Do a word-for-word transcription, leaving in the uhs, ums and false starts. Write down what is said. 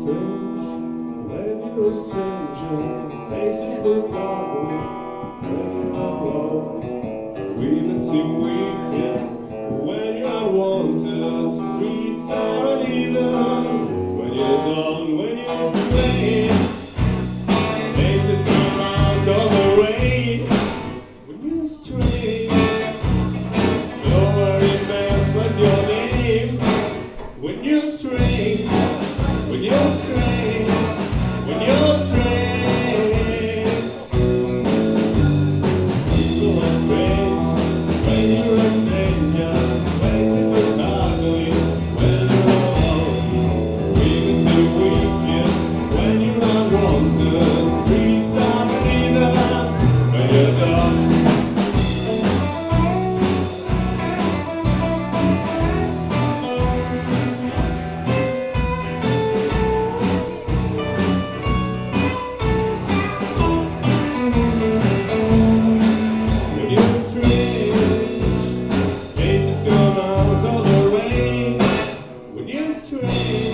strange when you're a stranger. Faces look ugly when you're alone. Women seem weak when you're unwanted. Streets are uneven when you're done, when you're strange. Faces come out of the rain when you're strange. Nobody remembers your name when you're strange. When you're strange, when you're strange, people are strange when you're a stranger. Faces look ugly when you're alone. Women seem weak when you're unwanted. Streets are uneven when you're done. Faces come out of the rain when you're strange.